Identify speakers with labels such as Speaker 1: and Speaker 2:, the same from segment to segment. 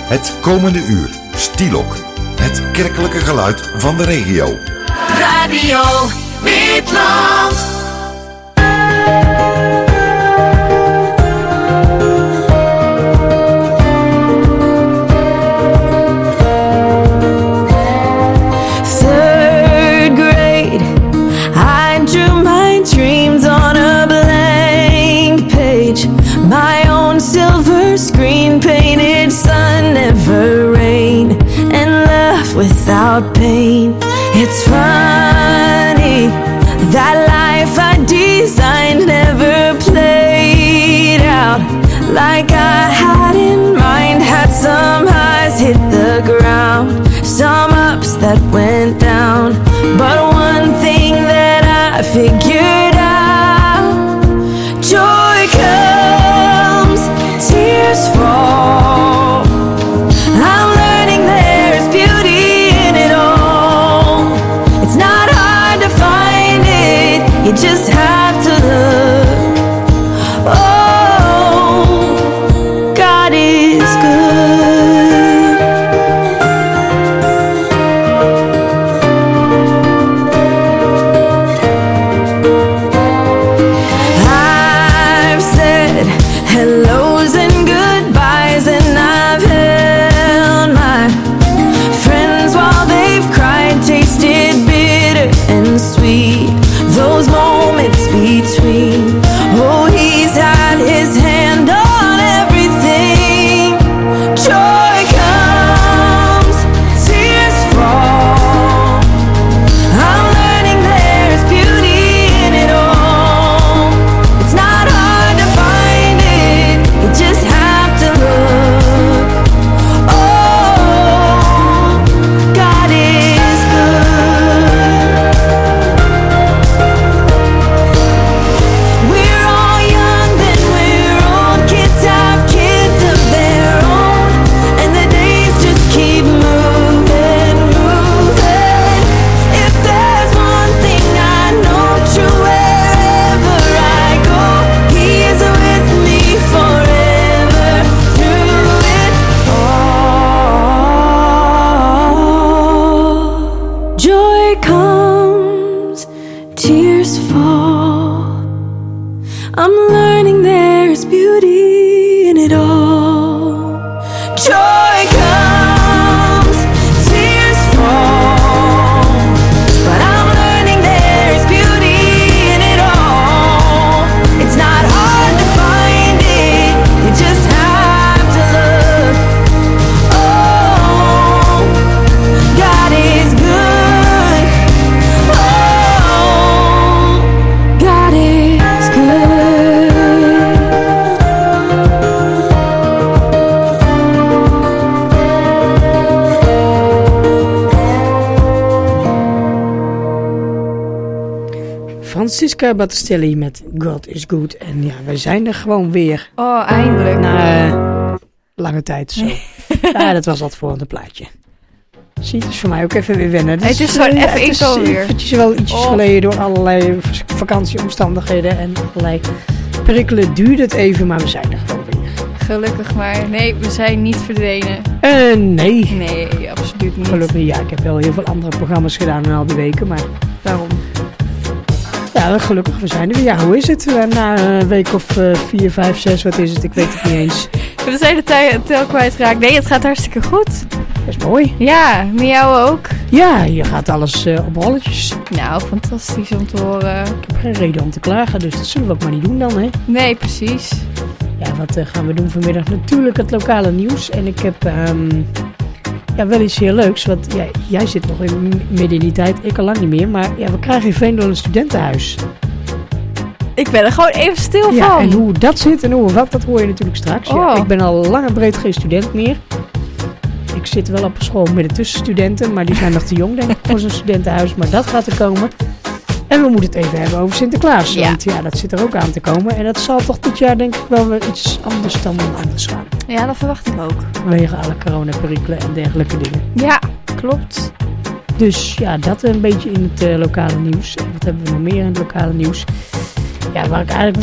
Speaker 1: Het komende uur, Stielok. Het kerkelijke geluid van de regio.
Speaker 2: Radio Witland.
Speaker 3: Third grade, I drew my dreams on a blank page. My own silver screen painted sun, never rain, and love without pain. It's funny that life I designed never played out like I had in mind. Had some highs hit the ground, some ups that went down, but one thing that I figured out: joy comes, tears fall. I'm learning there's beauty in it all. It's not hard to find it, you just have to look. Oh, God is good. I've said hellos and goodbyes, and I've held my friends while they've cried, tasted bitter and sweet, those moments between. Oh, he's had his hand on everything. Joy comes, tears fall. I'm learning there's beauty in it all. It's not hard to find it, you just have to look. Oh, God is good. We're all young, then we're old. Kids have kids of their own, and the days just keep moving, moving. If there's one thing I know true wherever I go, He is with me forever through it all. Joy comes, tears fall. I'm learning there's beauty in it all. Joy comes, tears fall. But I'm learning there's beauty in it all. It's not hard to find it, you just have to look. Oh, God is good. Oh, God is good.
Speaker 4: Francisca Battistelli met God is Good. En ja, wij zijn er gewoon weer.
Speaker 5: Oh, eindelijk.
Speaker 4: Na lange tijd zo. Ja, dat was dat volgende plaatje. Zie, het is voor mij ook even weer wennen. Dus,
Speaker 5: Het is gewoon even
Speaker 4: het is
Speaker 5: inkomen weer.
Speaker 4: eventjes wel ietsjes geleden door allerlei vakantieomstandigheden en allerlei prikkelen duurde het even, maar we zijn er gewoon weer.
Speaker 5: Gelukkig maar. Nee, we zijn niet verdwenen.
Speaker 4: Nee.
Speaker 5: Nee, absoluut niet.
Speaker 4: Gelukkig niet. Ja, ik heb wel heel veel andere programma's gedaan in al die weken, maar
Speaker 5: Daarom.
Speaker 4: ja, gelukkig, we zijn er weer. Ja, hoe is het? Na een week of 4, 5, 6, wat is het? Ik weet het niet eens.
Speaker 5: We zijn de tel kwijtgeraakt. Nee, het gaat hartstikke goed.
Speaker 4: Dat is mooi.
Speaker 5: Ja, met jou ook.
Speaker 4: Ja, je gaat alles op rolletjes.
Speaker 5: Nou, fantastisch om te horen.
Speaker 4: Ik heb geen reden om te klagen, dus dat zullen we ook maar niet doen dan, hè?
Speaker 5: Nee, precies.
Speaker 4: Ja, wat gaan we doen vanmiddag? Natuurlijk het lokale nieuws. En ik heb wel iets heel leuks. Want jij zit nog midden in die tijd, ik al lang niet meer. Maar ja, we krijgen in Veendel een studentenhuis.
Speaker 5: Ik ben er gewoon even stil van.
Speaker 4: Ja, en hoe dat zit en hoe wat, dat hoor je natuurlijk straks. Ja,
Speaker 5: Oh.
Speaker 4: ik ben al lang en breed geen student meer. Ik zit wel op een school midden tussen studenten, maar die zijn nog te jong, denk ik, voor zo'n studentenhuis. Maar dat gaat er komen. En we moeten het even hebben over Sinterklaas.
Speaker 5: Ja.
Speaker 4: Want ja, dat zit er ook aan te komen. En dat zal toch dit jaar denk ik wel weer iets anders dan anders gaan.
Speaker 5: Ja, dat verwacht ik ook.
Speaker 4: Vanwege alle coronaperikelen en dergelijke dingen.
Speaker 5: Ja, klopt.
Speaker 4: Dus ja, dat een beetje in het lokale nieuws. En wat hebben we nog meer in het lokale nieuws? Ja, waar ik eigenlijk wel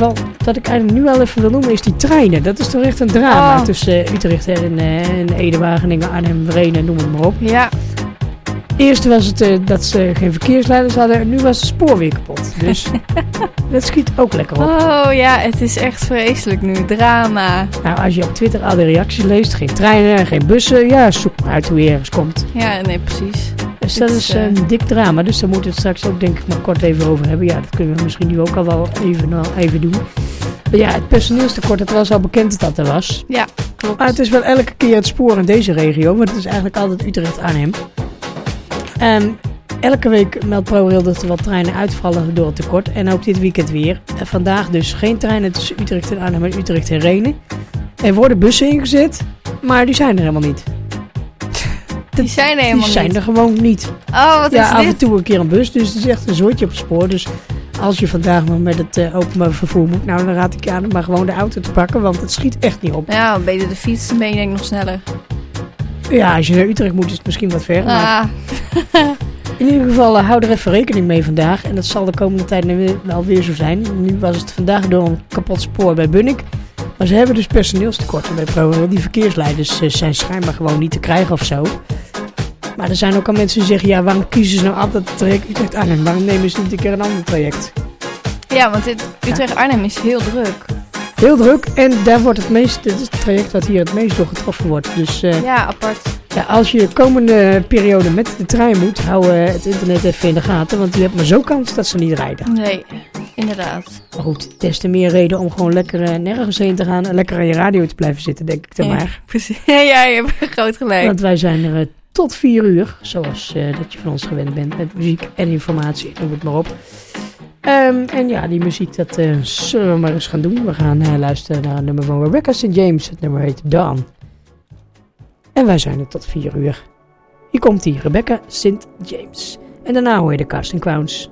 Speaker 4: wat ik eigenlijk nu wel even wil noemen, is die treinen. Dat is toch echt een drama tussen Utrecht en Ede, Wageningen, Arnhem, Renen, noem het maar op.
Speaker 5: Ja.
Speaker 4: Eerst was het dat ze geen verkeersleiders hadden en nu was het spoor weer kapot. Dus dat schiet ook lekker op.
Speaker 5: Oh ja, het is echt vreselijk nu. Drama.
Speaker 4: Nou, als je op Twitter al die reacties leest, geen treinen, geen bussen, ja, zoek maar uit hoe je ergens komt.
Speaker 5: Ja, nee, precies.
Speaker 4: Dus dat is een dik drama, dus daar moeten we het straks ook denk ik maar kort even over hebben. Ja, dat kunnen we misschien nu ook al wel even doen. Maar ja, het personeelstekort, het was al bekend dat er was.
Speaker 5: Ja, klopt.
Speaker 4: Maar het is wel elke keer het spoor in deze regio, want het is eigenlijk altijd Utrecht-Arnhem. Elke week meldt ProRail dat er wat treinen uitvallen door het tekort. En ook dit weekend weer. Vandaag dus geen treinen tussen Utrecht en Arnhem en Utrecht en Renen. Er worden bussen ingezet, maar die zijn er helemaal niet.
Speaker 5: Die zijn er helemaal
Speaker 4: Die zijn
Speaker 5: niet.
Speaker 4: er gewoon niet.
Speaker 5: Oh, wat is
Speaker 4: Ja,
Speaker 5: dit?
Speaker 4: af en toe een keer een bus, dus het is echt een zootje op het spoor. Dus als je vandaag nog met het openbaar vervoer moet, nou dan raad ik je aan om maar gewoon de auto te pakken, want het schiet echt niet op.
Speaker 5: Ja, beter de fiets, dan ben je denk ik nog sneller.
Speaker 4: Ja, als je naar Utrecht moet is het misschien wat ver, maar
Speaker 5: Ah,
Speaker 4: in ieder geval hou er even rekening mee vandaag. En dat zal de komende tijd wel weer zo zijn. Nu was het vandaag door een kapot spoor bij Bunnik. Maar ze hebben dus personeelstekorten bij ProRail. Die verkeersleiders zijn schijnbaar gewoon niet te krijgen of zo. Maar er zijn ook al mensen die zeggen, ja, waarom kiezen ze nou altijd het traject Utrecht-Arnhem? Waarom nemen ze niet een keer een ander traject?
Speaker 5: ja, want Utrecht-Arnhem is heel druk.
Speaker 4: Heel druk en daar wordt dit is het traject wat hier het meest door getroffen wordt. Dus
Speaker 5: Ja, apart.
Speaker 4: ja, als je de komende periode met de trein moet, hou het internet even in de gaten. Want je hebt maar zo kans dat ze niet rijden.
Speaker 5: Nee, inderdaad.
Speaker 4: Maar goed, des te meer reden om gewoon lekker nergens heen te gaan en lekker aan je radio te blijven zitten, denk ik dan maar.
Speaker 5: Precies. Ja, je hebt groot gelijk.
Speaker 4: Want wij zijn er tot 4 uur, zoals dat je van ons gewend bent, met muziek en informatie, noem het maar op. En ja, die muziek, dat zullen we maar eens gaan doen. We gaan luisteren naar een nummer van Rebecca St. James. Het nummer heet Dawn. En wij zijn er tot 4 uur. Hier komt die Rebecca St. James. En daarna hoor je de Casting Crowns.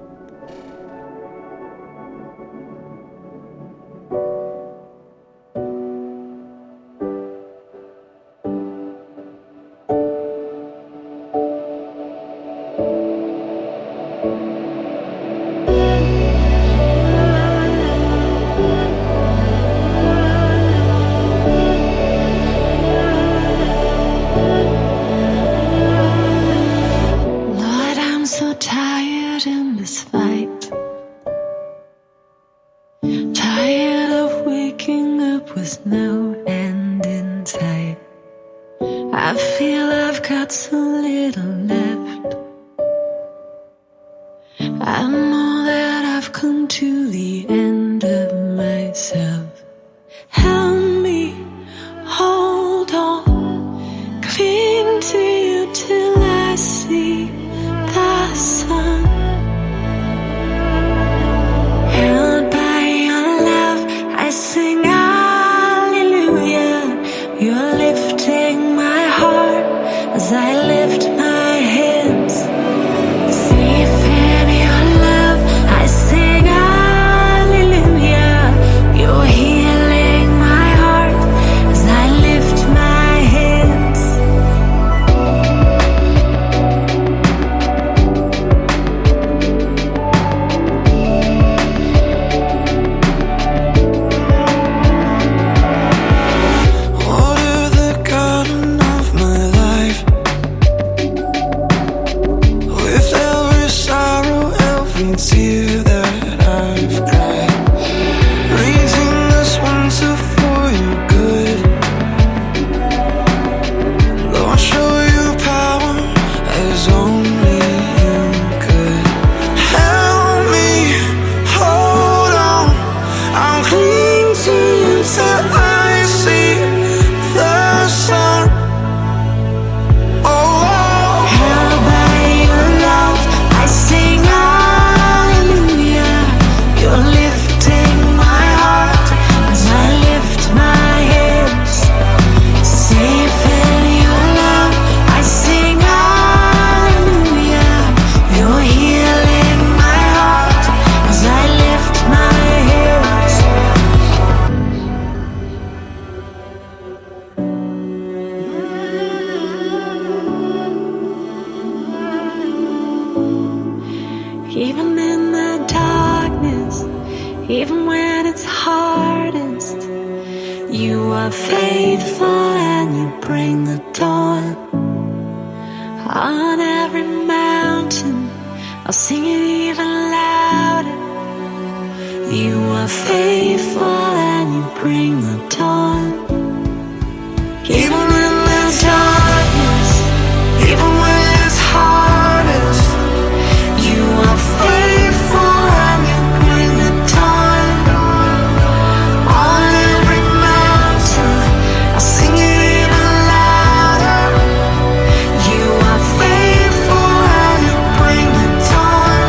Speaker 3: Lord, I'm so tired in this fight. Tired of waking up with no end in sight. I feel I've got so little left. I know that I've come to the end of myself. Help me, hold on, cling to you till I see the sun. Held by your love, I sing hallelujah. You're lifting my heart as I lift my hands. Safe in your love, I sing hallelujah. You're healing my heart as I lift my hands.
Speaker 6: Water the garden of my life. With every sorrow, every tear that I've cried. Raising this winter for your good. Lord, show your power as only you could. Help me, hold on, I'll cling to you till I see the sun. Oh,
Speaker 3: Held by your love, I sing hallelujah. You're lifting my heart as I lift my hands. Safe in your love, I sing hallelujah. You're healing my heart as I lift my hands. Even in the darkness, even when it's hardest. You are faithful and you bring the dawn. On every mountain, I'll sing it even louder. You are faithful and you bring the dawn. Even when there's darkness, even when it's hardest, you are faithful and you bring the dawn. On every mountain, I'll sing it even louder. You are faithful and you bring the dawn.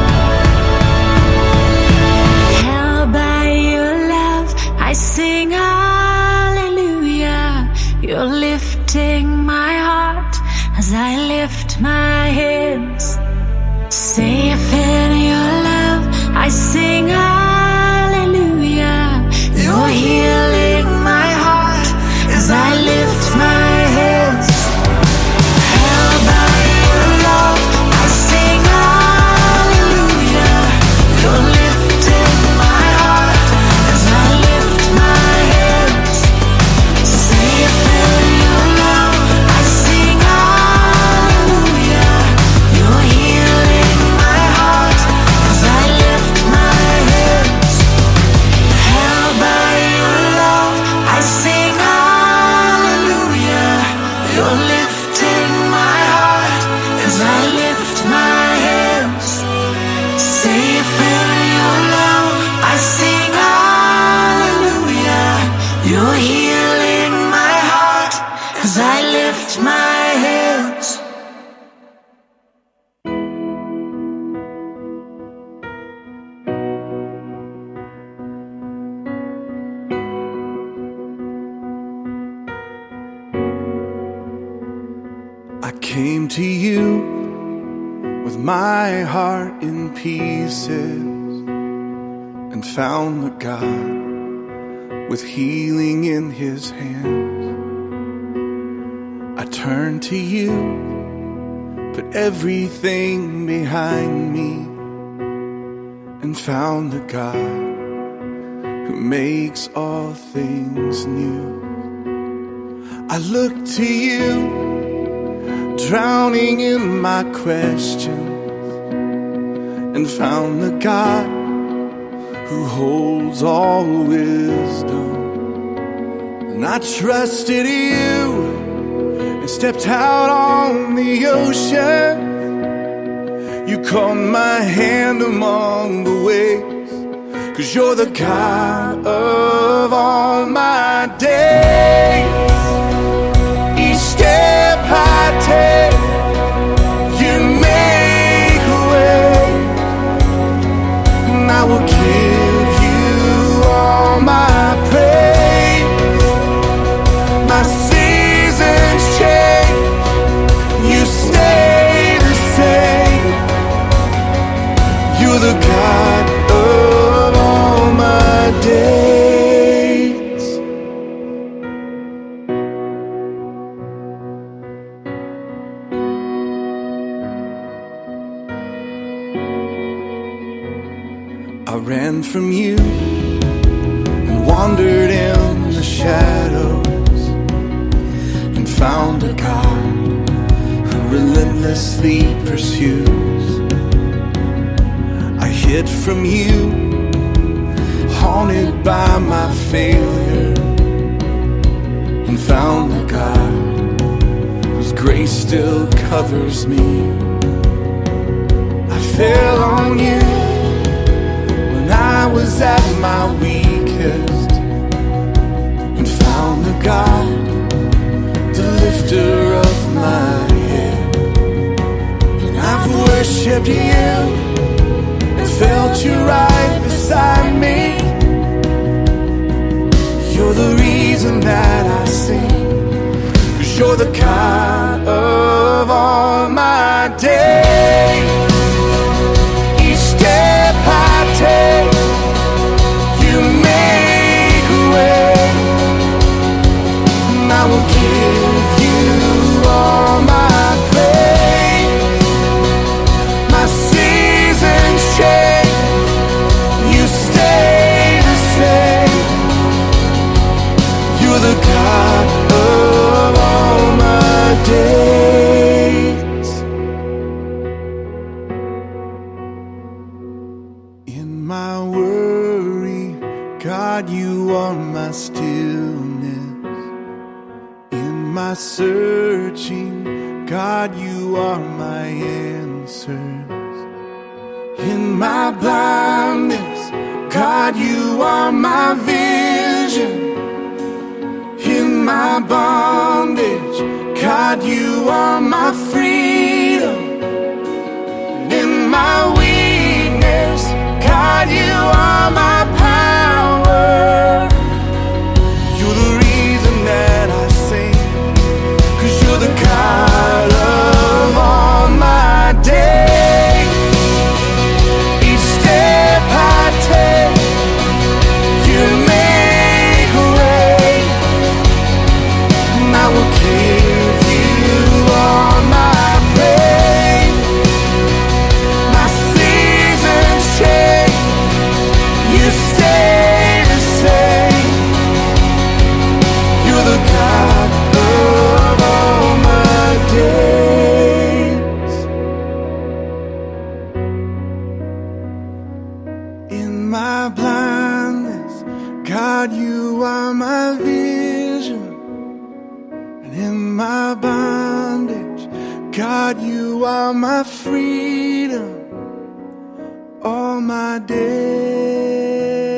Speaker 3: Held by your love, I sing hallelujah. You're lifting my heart as I lift my hands. Safe in your love, I sing hallelujah. You're healing my heart as I lift my hands. Held by your love, I sing hallelujah. You're lifting my heart as I lift my hands. Safe in your love, I sing hallelujah. You're healing my heart as I lift my hands. Held by your love, I sing hallelujah. You're lifting my heart as I lift my hands. Safe in your love, I sing hallelujah. You're healing my heart as I lift my hands.
Speaker 6: I came to you with my heart in pieces and found the God with healing in his hands. I turned to you, put everything behind me, and found the God who makes all things new. I look to you, drowning in my questions, and found the God who holds all wisdom. And I trusted you and stepped out on the ocean. You caught my hand among the waves, 'cause you're the God of all my days. Each step I take, you make a way, and I will give you all my praise. My seasons change, you stay the same. You're the God of all my days. I ran from you and wandered in the shadows, and found a God who relentlessly pursues. I hid from you, haunted by my failure, and found a God whose grace still covers me. I fell on you when I was at my weakest, and found the God, the lifter of my head. And I've worshipped you and felt you right beside me. You're the reason that I sing, 'cause you're the God of all my days. Each step I take, you make a way, and I will give you all my praise. My seasons change, you stay my searching, God, you are my answers. In my blindness, God, you are my vision. In my bondage, God, you are my freedom. And in my weakness, God, you are my power. You're the reason that I sing, 'cause you're the God of all my days. Each step I take, you make a way. And I will give you all my praise. My seasons change, you stay the same. You're the God of all my days. In my blindness, God, you are my vision. And in my bondage, God, you are my freedom. All my days.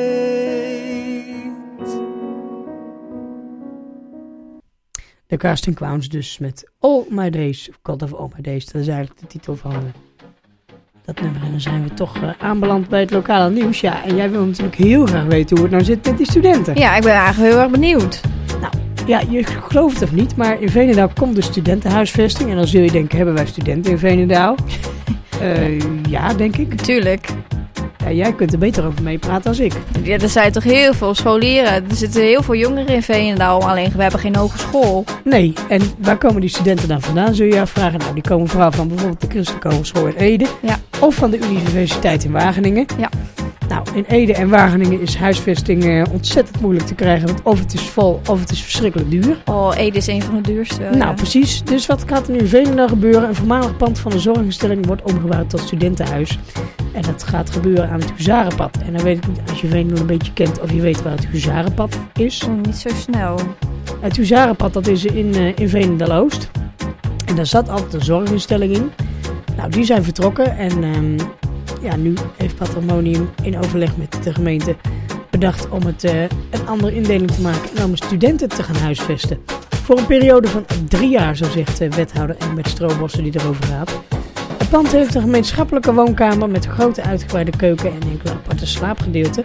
Speaker 4: De Casting Clowns dus met All My Days, of God of All My Days. Dat is eigenlijk de titel van dat nummer. En dan zijn we toch aanbeland bij het lokale nieuws. Ja, en jij wil natuurlijk heel graag weten hoe het nou zit met die studenten.
Speaker 5: Ja, ik ben eigenlijk heel erg benieuwd.
Speaker 4: Nou, ja, je gelooft het of niet, maar in Veenendaal komt de studentenhuisvesting. En dan zul je denken, hebben wij studenten in Veenendaal? Ja, denk ik.
Speaker 5: Tuurlijk.
Speaker 4: Ja, jij kunt er beter over meepraten als ik.
Speaker 5: Ja, er zijn toch heel veel scholieren. Er zitten heel veel jongeren in Veenendaal. Alleen we hebben geen hogeschool.
Speaker 4: Nee, en waar komen die studenten dan vandaan, zul je je afvragen? Nou, die komen vooral van bijvoorbeeld de Christelijke Hogeschool in Ede.
Speaker 5: Ja.
Speaker 4: Of van de Universiteit in Wageningen.
Speaker 5: Ja.
Speaker 4: Nou, in Ede en Wageningen is huisvesting ontzettend moeilijk te krijgen. Want of het is vol, of het is verschrikkelijk duur.
Speaker 5: Oh, Ede is een van de duurste.
Speaker 4: Nou,
Speaker 5: ja.
Speaker 4: precies. Dus wat gaat er nu in Veenendaal gebeuren? Een voormalig pand van een zorginstelling wordt omgebouwd tot studentenhuis. En dat gaat gebeuren aan het Huzarenpad. En dan weet ik niet, als je Veenendaal een beetje kent, of je weet waar het Huzarenpad is.
Speaker 5: Oh, niet zo snel.
Speaker 4: Het Huzarenpad, dat is in Veenendaal-Oost. En daar zat altijd een zorginstelling in. Nou, die zijn vertrokken. En nu heeft Patrimonium in overleg met de gemeente bedacht om het een andere indeling te maken. En om studenten te gaan huisvesten. Voor een periode van 3 jaar, zo zegt wethouder Egbert Stroobossen die erover gaat. Het pand heeft een gemeenschappelijke woonkamer met een grote uitgebreide keuken en enkele aparte slaapgedeelten.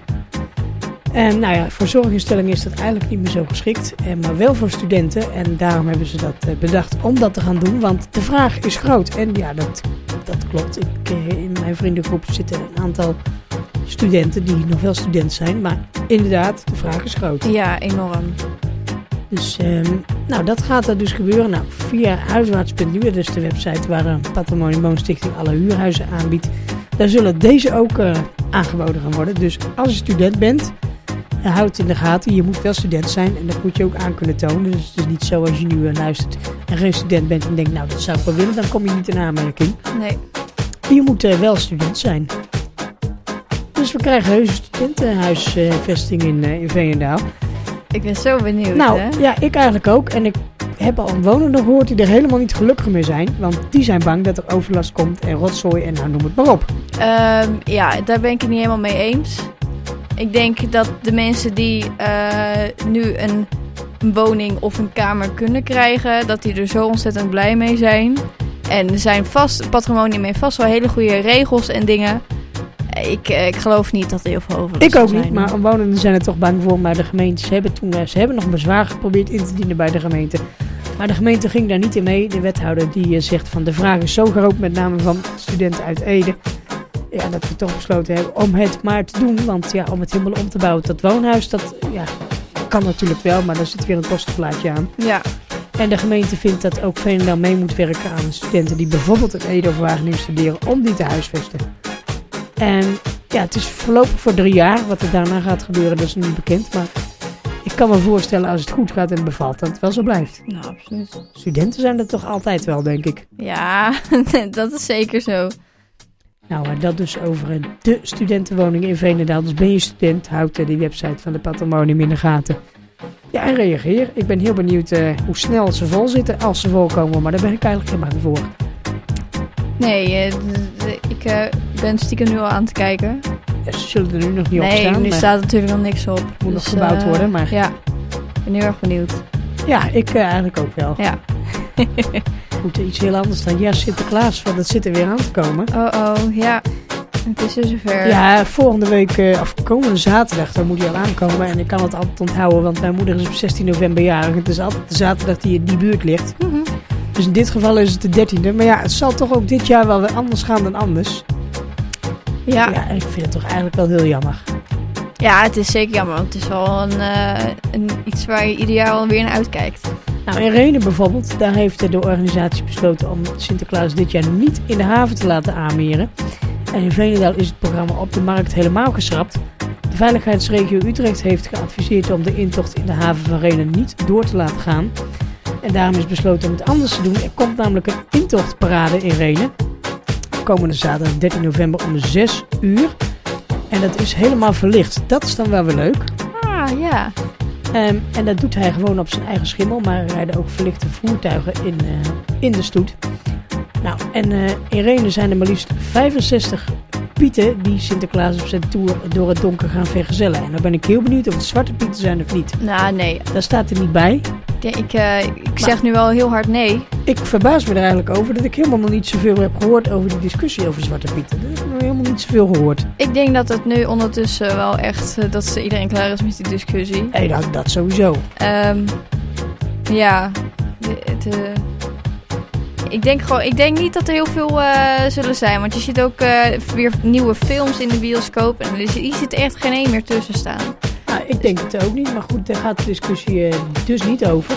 Speaker 4: En nou ja, voor zorginstellingen is dat eigenlijk niet meer zo geschikt, maar wel voor studenten. En daarom hebben ze dat bedacht om dat te gaan doen, want de vraag is groot. En ja, dat klopt. In mijn vriendengroep zitten een aantal studenten die nog wel student zijn, maar inderdaad, de vraag is groot.
Speaker 5: Ja, enorm.
Speaker 4: Dus dat gaat er dus gebeuren. Nou, via huiswaarts.nu, dat is de website waar Patrimonium Woonstichting alle huurhuizen aanbiedt. Daar zullen deze ook aangeboden gaan worden. Dus als je student bent, houd het in de gaten. Je moet wel student zijn en dat moet je ook aan kunnen tonen. Dus het is niet zo als je nu luistert en geen student bent en denkt, nou dat zou ik wel willen, dan kom je niet in aanmerking.
Speaker 5: Nee.
Speaker 4: Je moet wel student zijn. Dus we krijgen heus studentenhuisvesting in Veenendaal.
Speaker 5: Ik ben zo benieuwd,
Speaker 4: Nou,
Speaker 5: hè?
Speaker 4: ja, ik eigenlijk ook. En ik heb al omwonenden gehoord die er helemaal niet gelukkig mee zijn. Want die zijn bang dat er overlast komt en rotzooi en nou noem het maar op.
Speaker 5: Ja, daar ben ik het niet helemaal mee eens. Ik denk dat de mensen die nu een woning of een kamer kunnen krijgen, dat die er zo ontzettend blij mee zijn. En er zijn Patrimonium heeft vast wel hele goede regels en dingen. Ik geloof niet dat er heel veel overlast
Speaker 4: Ik ook
Speaker 5: zijn.
Speaker 4: niet, maar omwonenden zijn er toch bang voor. Maar de gemeente, ze hebben nog bezwaar geprobeerd in te dienen bij de gemeente. Maar de gemeente ging daar niet in mee. De wethouder die zegt van de vraag is zo groot, met name van studenten uit Ede. Ja, dat we toch besloten hebben om het maar te doen. Want ja, om het helemaal om te bouwen tot woonhuis, dat kan natuurlijk wel. Maar daar zit weer een kostenplaatje aan.
Speaker 5: Ja.
Speaker 4: En de gemeente vindt dat ook Veenendaal mee moet werken aan studenten die bijvoorbeeld in Ede of Wageningen studeren om die te huisvesten. En ja, het is voorlopig voor 3 jaar. Wat er daarna gaat gebeuren, dat is nog niet bekend. Maar ik kan me voorstellen als het goed gaat en bevalt, dat het wel zo blijft.
Speaker 5: Nou, absoluut.
Speaker 4: Studenten zijn er toch altijd wel, denk ik.
Speaker 5: Ja, dat is zeker zo.
Speaker 4: Nou, dat dus over de studentenwoningen in Veenendaal. Dus ben je student, houd die website van de Patrimonium in de gaten. Ja, en reageer. Ik ben heel benieuwd hoe snel ze vol zitten als ze volkomen. Maar daar ben ik eigenlijk geen bang voor.
Speaker 5: Nee, ik ben stiekem nu al aan het kijken.
Speaker 4: Ja, ze zullen er nu nog niet op
Speaker 5: Nee,
Speaker 4: staan.
Speaker 5: nu staat er natuurlijk nog niks op.
Speaker 4: Moet nog gebouwd worden, maar...
Speaker 5: Ja, ik ben heel erg benieuwd.
Speaker 4: Ja, ik eigenlijk ook wel.
Speaker 5: Ja.
Speaker 4: Goed, iets heel anders dan... Ja, Sinterklaas, want dat zit er weer aan te komen.
Speaker 5: Oh, ja. Het is er zover.
Speaker 4: Ja, volgende week, of komende zaterdag, dan moet hij al aankomen. En ik kan het altijd onthouden, want mijn moeder is op 16 november jarig. Het is altijd de zaterdag die in die buurt ligt.
Speaker 5: Mm-hmm.
Speaker 4: Dus in dit geval is het de 13e. Maar ja, het zal toch ook dit jaar wel weer anders gaan dan anders.
Speaker 5: Ja.
Speaker 4: Ja, ik vind het toch eigenlijk wel heel jammer.
Speaker 5: Ja, het is zeker jammer, want het is wel iets waar je ieder jaar alweer naar uitkijkt.
Speaker 4: Nou, in Rhenen bijvoorbeeld, daar heeft de organisatie besloten om Sinterklaas dit jaar niet in de haven te laten aanmeren. En in Veenendaal is het programma op de markt helemaal geschrapt. De veiligheidsregio Utrecht heeft geadviseerd om de intocht in de haven van Rhenen niet door te laten gaan. En daarom is besloten om het anders te doen. Er komt namelijk een intochtparade in Rhenen. Komende zaterdag 13 november om 6 uur. En dat is helemaal verlicht. Dat is dan wel weer leuk.
Speaker 5: Ah, ja.
Speaker 4: En dat doet hij gewoon op zijn eigen schimmel. Maar er rijden ook verlichte voertuigen in de stoet. Nou, en in Rhenen zijn er maar liefst 65 pieten die Sinterklaas op zijn tour door het donker gaan vergezellen. En dan ben ik heel benieuwd of het zwarte pieten zijn of niet.
Speaker 5: Nou, nee.
Speaker 4: Daar staat er niet bij.
Speaker 5: Ik zeg nu wel heel hard nee.
Speaker 4: Ik verbaas me er eigenlijk over dat ik helemaal nog niet zoveel heb gehoord over die discussie over zwarte pieten. Dat heb ik nog helemaal niet zoveel gehoord.
Speaker 5: Ik denk dat het nu ondertussen wel echt, dat iedereen klaar is met die discussie.
Speaker 4: Nee, dat sowieso.
Speaker 5: Ja, ik denk niet dat er heel veel zullen zijn. Want je ziet ook weer nieuwe films in de bioscoop. En hier zit echt geen één meer tussen staan.
Speaker 4: Nou, ik denk het ook niet. Maar goed, daar gaat de discussie dus niet over.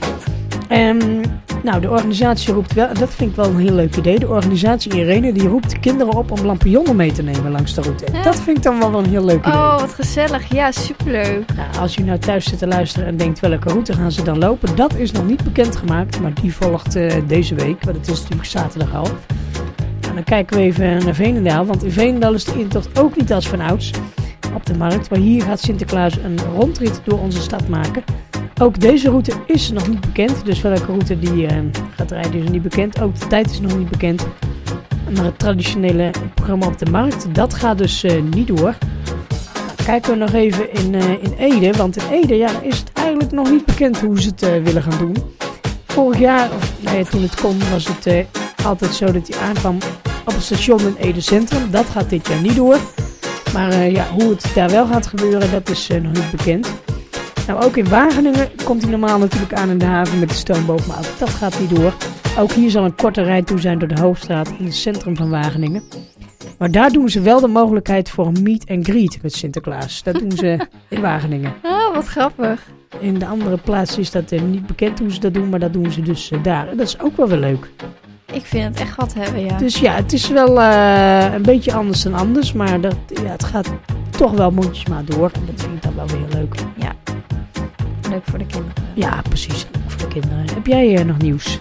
Speaker 4: Nou, de organisatie roept wel... Dat vind ik wel een heel leuk idee. De organisatie in Rhenen die roept kinderen op om lampionnen mee te nemen langs de route. Ja. Dat vind ik dan wel een heel leuk idee.
Speaker 5: Oh, wat gezellig. Ja, superleuk.
Speaker 4: Nou, als u nou thuis zit te luisteren en denkt welke route gaan ze dan lopen, dat is nog niet bekendgemaakt, maar die volgt deze week, want het is natuurlijk zaterdag al. Nou, dan kijken we even naar Veenendaal, want in Veenendaal is de intocht ook niet als vanouds op de markt, maar hier gaat Sinterklaas een rondrit door onze stad maken. Ook deze route is nog niet bekend, dus welke route die gaat rijden is nog niet bekend. Ook de tijd is nog niet bekend. Maar het traditionele programma op de markt, dat gaat dus niet door. Nou, kijken we nog even in Ede, want in Ede is het eigenlijk nog niet bekend hoe ze het willen gaan doen. Vorig jaar, toen het kon, was het altijd zo dat hij aankwam op het station in Ede Centrum. Dat gaat dit jaar niet door. Maar hoe het daar wel gaat gebeuren, dat is nog niet bekend. Nou, ook in Wageningen komt hij normaal natuurlijk aan in de haven met de stoomboot, maar ook dat gaat niet door. Ook hier zal een korte rijd toe zijn door de Hoofdstraat in het centrum van Wageningen. Maar daar doen ze wel de mogelijkheid voor een meet and greet met Sinterklaas. Dat doen ze in Wageningen.
Speaker 5: Oh, wat grappig.
Speaker 4: In de andere plaatsen is dat niet bekend hoe ze dat doen, maar dat doen ze dus daar. En dat is ook wel weer leuk.
Speaker 5: Ik vind het echt wat hebben, ja.
Speaker 4: Dus ja, het is wel een beetje anders dan anders, maar het gaat toch wel mondjesmaat door. En dat vind ik dan wel weer heel leuk.
Speaker 5: Ja. Leuk voor de kinderen.
Speaker 4: Ja, precies. Leuk voor de kinderen. Heb jij nog nieuws?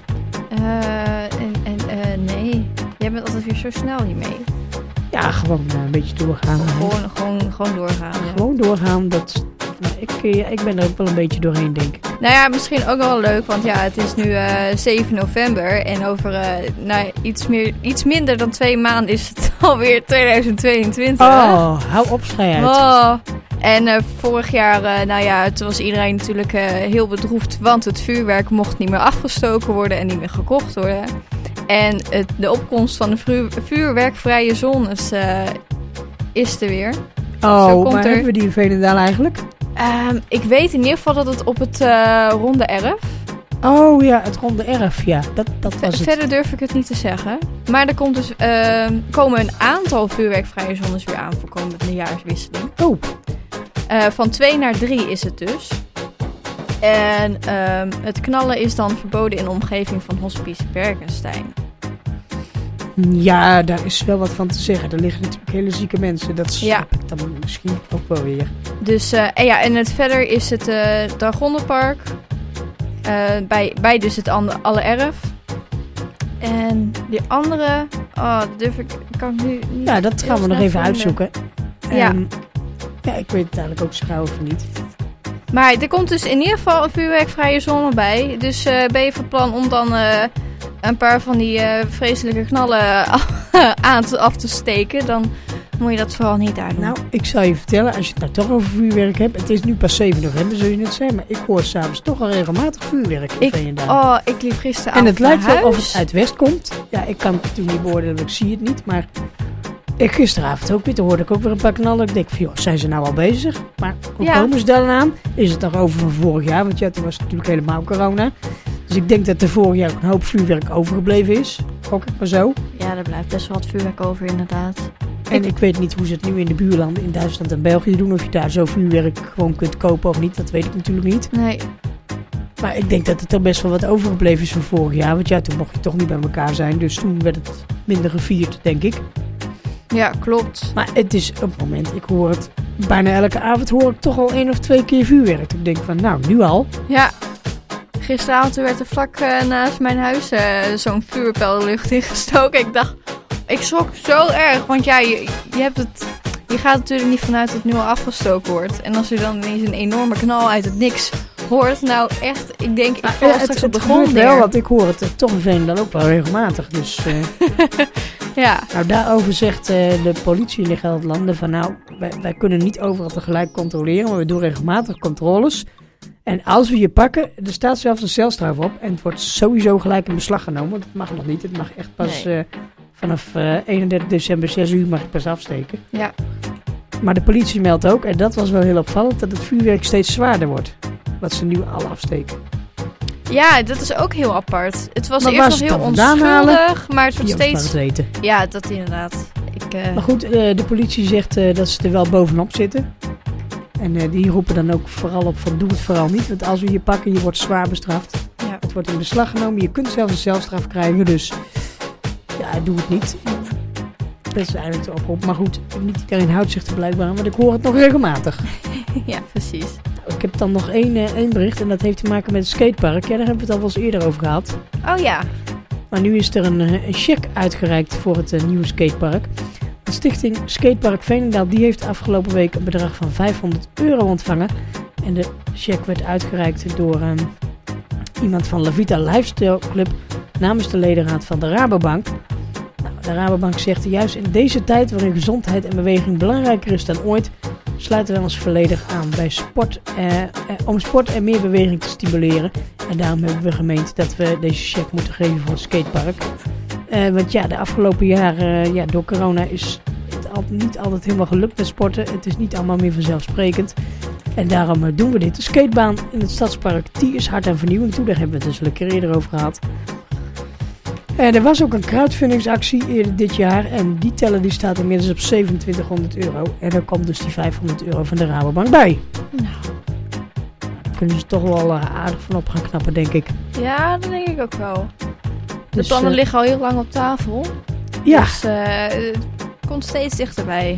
Speaker 5: Nee. Jij bent altijd weer zo snel hiermee.
Speaker 4: Ja, gewoon een beetje doorgaan.
Speaker 5: Gewoon doorgaan. Ja.
Speaker 4: Gewoon doorgaan. Ik ben er ook wel een beetje doorheen, denk ik.
Speaker 5: Nou ja, misschien ook wel leuk, want ja, het is nu 7 november. En over iets minder dan 2 maanden is het alweer 2022.
Speaker 4: Oh, hou op, schei uit.
Speaker 5: Oh. En vorig jaar, toen was iedereen natuurlijk heel bedroefd, want het vuurwerk mocht niet meer afgestoken worden en niet meer gekocht worden. En de opkomst van de vuurwerkvrije zones is er weer.
Speaker 4: Oh, maar hebben we die in Veenendaal eigenlijk?
Speaker 5: Ik weet in ieder geval dat het op het Ronde Erf.
Speaker 4: Oh ja, het Ronde Erf, ja. Dat was het.
Speaker 5: Verder durf ik het niet te zeggen. Maar er komt dus, komen een aantal vuurwerkvrije zones weer aan voor komende jaarswisseling.
Speaker 4: Oh.
Speaker 5: Van 2 naar 3 is het dus. En het knallen is dan verboden in de omgeving van Hospice Berkenstein.
Speaker 4: Ja, daar is wel wat van te zeggen. Er liggen natuurlijk hele zieke mensen. Dat snap ik dan misschien ook wel weer.
Speaker 5: Dus, en verder is het Dragondenpark. Bij dus het Alle Erf. En die andere... kan ik nu niet...
Speaker 4: Ja, dat gaan we nog even uitzoeken.
Speaker 5: Ja.
Speaker 4: Ja, ik weet het eigenlijk ook zo gauw of niet.
Speaker 5: Maar er komt dus in ieder geval een vuurwerkvrije zone bij. Dus ben je van plan om dan een paar van die vreselijke knallen af te steken, dan moet je dat vooral niet daar doen.
Speaker 4: Nou, ik zal je vertellen, als je het nou toch over vuurwerk hebt. Het is nu pas 7 november, zoals je net zei. Maar ik hoor s'avonds toch al regelmatig vuurwerk in Veenendaal.
Speaker 5: Ik liep gisteravond
Speaker 4: en het lijkt
Speaker 5: naar
Speaker 4: wel
Speaker 5: huis.
Speaker 4: of het uit West komt. Ja, ik kan het natuurlijk niet beoordelen, ik zie het niet. Maar ik gisteravond ook weer, toen hoorde ik ook weer een paar knallen. Ik denk van, joh, zijn ze nou al bezig? Maar hoe komen ze dan aan? Is het nog over van vorig jaar? Want ja, toen was het natuurlijk helemaal corona. Dus ik denk dat er vorig jaar ook een hoop vuurwerk overgebleven is. Gok ik maar zo.
Speaker 5: Ja, er blijft best wel wat vuurwerk over inderdaad.
Speaker 4: En ik weet niet hoe ze het nu in de buurlanden in Duitsland en België doen. Of je daar zo vuurwerk gewoon kunt kopen of niet. Dat weet ik natuurlijk niet.
Speaker 5: Nee.
Speaker 4: Maar ik denk dat het er best wel wat overgebleven is van vorig jaar. Want ja, toen mocht je toch niet bij elkaar zijn. Dus toen werd het minder gevierd, denk ik.
Speaker 5: Ja, klopt.
Speaker 4: Maar het is op het moment, ik hoor het bijna elke avond hoor ik toch al 1 of 2 keer vuurwerk. Ik denk van, nou, nu al.
Speaker 5: Ja. Gisteravond werd er vlak naast mijn huis zo'n vuurpijl de lucht ingestoken. Ik schrok zo erg, want ja, je gaat natuurlijk niet vanuit dat het nu al afgestoken wordt. En als je dan ineens een enorme knal uit het niks hoort, nou echt, ik denk, ik val straks op de grond neer.
Speaker 4: Wel, want ik hoor het toch in Veenendaal ook wel regelmatig. Dus
Speaker 5: ja.
Speaker 4: Nou, daarover zegt de politie in de Gelderlanden van nou, wij kunnen niet overal tegelijk controleren, maar we doen regelmatig controles. En als we je pakken, er staat zelfs een celstraf op en het wordt sowieso gelijk in beslag genomen. Want het mag nog niet, het mag echt pas vanaf 31 december 6 uur mag je pas afsteken.
Speaker 5: Ja.
Speaker 4: Maar de politie meldt ook, en dat was wel heel opvallend, dat het vuurwerk steeds zwaarder wordt. Wat ze nu al afsteken.
Speaker 5: Ja, dat is ook heel apart. Het was
Speaker 4: maar
Speaker 5: eerst nog heel onschuldig, maar het wordt steeds... Ja, dat inderdaad.
Speaker 4: Maar goed, de politie zegt dat ze er wel bovenop zitten. En die roepen dan ook vooral op van doe het vooral niet. Want als we je pakken, je wordt zwaar bestraft.
Speaker 5: Ja.
Speaker 4: Het wordt in beslag genomen. Je kunt zelfs een celstraf krijgen. Dus ja, doe het niet. Dat is eigenlijk de oproep. Maar goed, niet iedereen houdt zich er blijkbaar aan. Want ik hoor het nog regelmatig.
Speaker 5: Ja, precies.
Speaker 4: Nou, ik heb dan nog één bericht. En dat heeft te maken met het skatepark. Ja, daar hebben we het al wel eens eerder over gehad.
Speaker 5: Oh ja.
Speaker 4: Maar nu is er een cheque uitgereikt voor het nieuwe skatepark. De stichting Skatepark Veenendaal die heeft afgelopen week een bedrag van €500 ontvangen. En de cheque werd uitgereikt door iemand van La Vita Lifestyle Club namens de ledenraad van de Rabobank. Nou, de Rabobank zegt juist in deze tijd waarin gezondheid en beweging belangrijker is dan ooit, sluiten we ons volledig aan bij sport, om sport en meer beweging te stimuleren. En daarom hebben we gemeend dat we deze cheque moeten geven voor het skatepark. Want ja, de afgelopen jaren, door corona is het niet altijd helemaal gelukt met sporten. Het is niet allemaal meer vanzelfsprekend. En daarom doen we dit. De skatebaan in het Stadspark, die is hard aan vernieuwing toe. Daar hebben we het dus een keer eerder over gehad. Er was ook een crowdfundingsactie eerder dit jaar. En die teller die staat inmiddels op €2700. En er komt dus die €500 van de Rabobank bij.
Speaker 5: Nou.
Speaker 4: Daar kunnen ze toch wel aardig van op gaan knappen, denk ik.
Speaker 5: Ja, dat denk ik ook wel.
Speaker 4: Dus,
Speaker 5: de plannen liggen al heel lang op tafel.
Speaker 4: Ja.
Speaker 5: Dus het komt steeds dichterbij.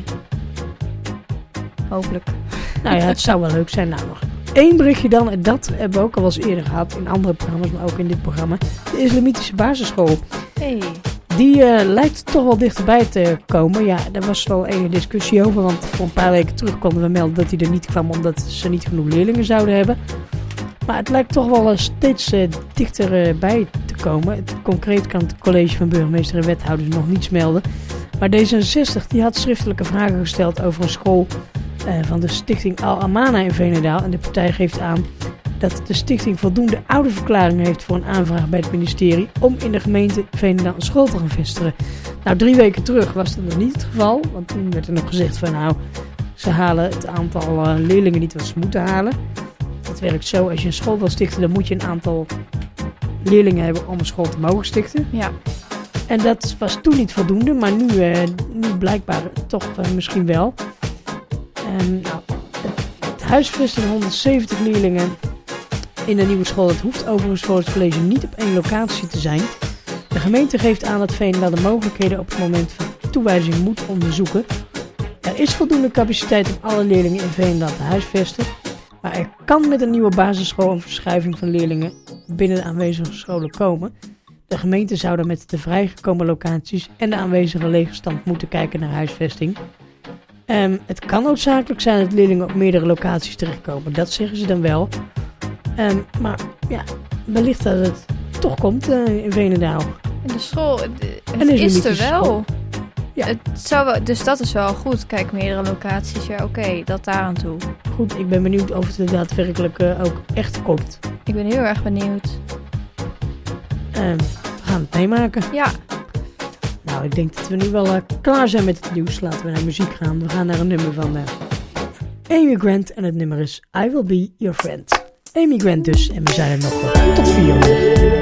Speaker 5: Hopelijk.
Speaker 4: Nou ja, het zou wel leuk zijn. Nou, nog 1 berichtje dan. En dat hebben we ook al eens eerder gehad in andere programma's, maar ook in dit programma. De Islamitische basisschool.
Speaker 5: Hey.
Speaker 4: Die lijkt toch wel dichterbij te komen. Ja, daar was wel enige discussie over. Want voor een paar weken terug konden we melden dat hij er niet kwam omdat ze niet genoeg leerlingen zouden hebben. Maar het lijkt toch wel steeds dichterbij te komen. Concreet kan het college van burgemeester en wethouders nog niets melden. Maar D66 die had schriftelijke vragen gesteld over een school van de stichting Al-Amana in Veenendaal. En de partij geeft aan dat de stichting voldoende ouderverklaringen heeft voor een aanvraag bij het ministerie om in de gemeente Veenendaal een school te gaan vestigen. Nou, 3 weken terug was dat nog niet het geval. Want toen werd er nog gezegd van nou, ze halen het aantal leerlingen niet wat ze moeten halen. Het werkt zo, als je een school wil stichten, dan moet je een aantal leerlingen hebben om een school te mogen stichten.
Speaker 5: Ja.
Speaker 4: En dat was toen niet voldoende, maar nu blijkbaar toch misschien wel. Nou, het huisvesten van 170 leerlingen in een nieuwe school, dat hoeft overigens volgens het college niet op 1 locatie te zijn. De gemeente geeft aan dat Veenendaal de mogelijkheden op het moment van toewijzing moet onderzoeken. Er is voldoende capaciteit om alle leerlingen in Veenendaal te huisvesten. Maar er kan met een nieuwe basisschool een verschuiving van leerlingen binnen de aanwezige scholen komen. De gemeente zou dan met de vrijgekomen locaties en de aanwezige leegstand moeten kijken naar huisvesting. Het kan noodzakelijk zijn dat leerlingen op meerdere locaties terechtkomen. Dat zeggen ze dan wel. Maar ja, wellicht dat het toch komt in Veenendaal.
Speaker 5: In de school,
Speaker 4: En
Speaker 5: het is er wel.
Speaker 4: School. Ja.
Speaker 5: Het zou wel. Dus dat is wel goed. Kijk, meerdere locaties, ja oké, dat daar aan toe.
Speaker 4: Goed, ik ben benieuwd of het daadwerkelijk ook echt komt.
Speaker 5: Ik ben heel erg benieuwd.
Speaker 4: We gaan het meemaken.
Speaker 5: Ja.
Speaker 4: Nou, ik denk dat we nu wel klaar zijn met het nieuws. Laten we naar muziek gaan. We gaan naar een nummer van Amy Grant. En het nummer is I Will Be Your Friend. Amy Grant dus. En we zijn er nog tot 4 uur.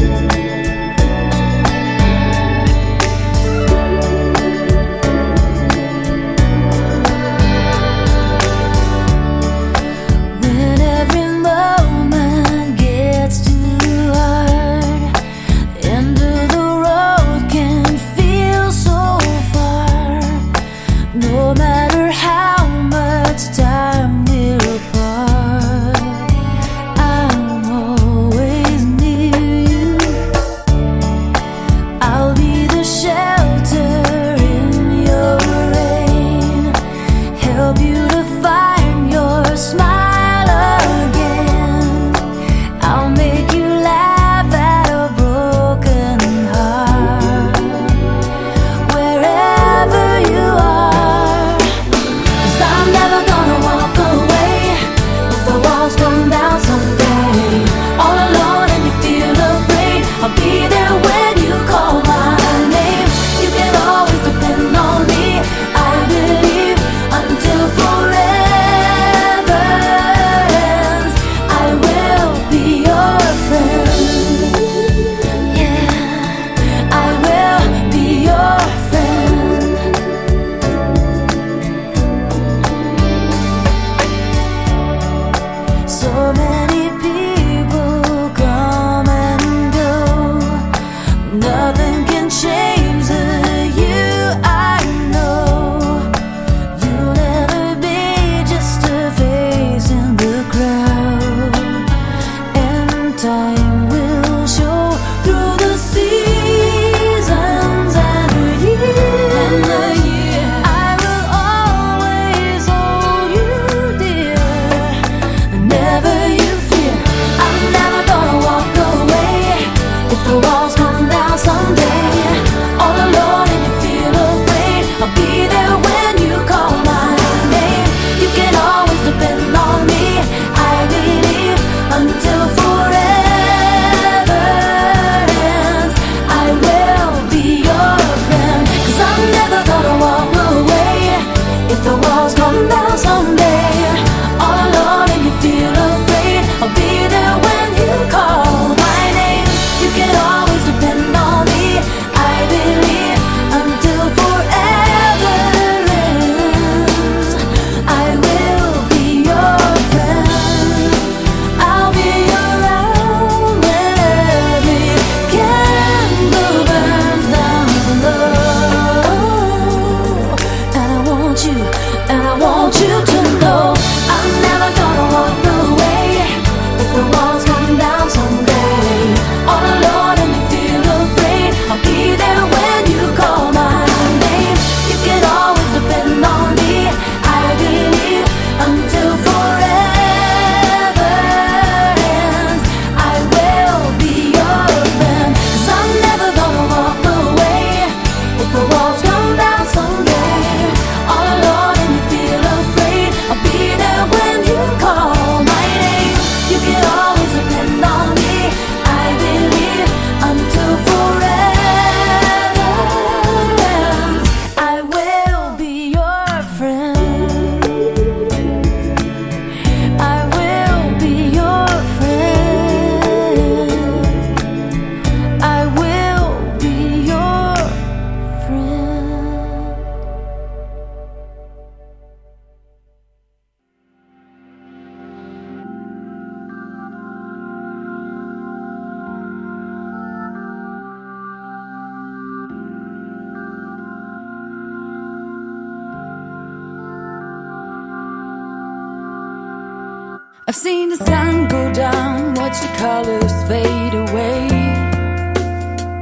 Speaker 3: I've seen the sun go down, watch the colors fade away.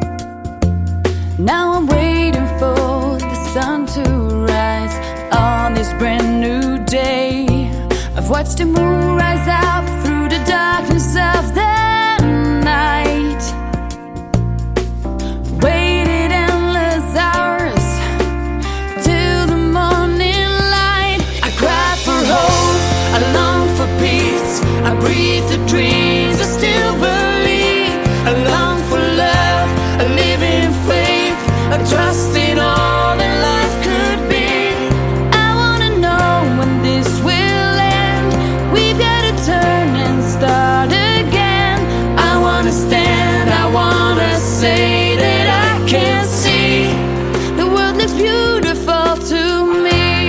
Speaker 3: Now I'm waiting for the sun to rise on I've watched the moon rise up through the darkness of the night, waited endless hours till the morning light. I cry for hope, I long for peace, I breathe the dreams, I still believe. I long for love, I live in faith, I trust in all that life could be. I wanna know when this will end. We've gotta turn and start again. I wanna stand, I wanna say that I can see the world looks beautiful to me.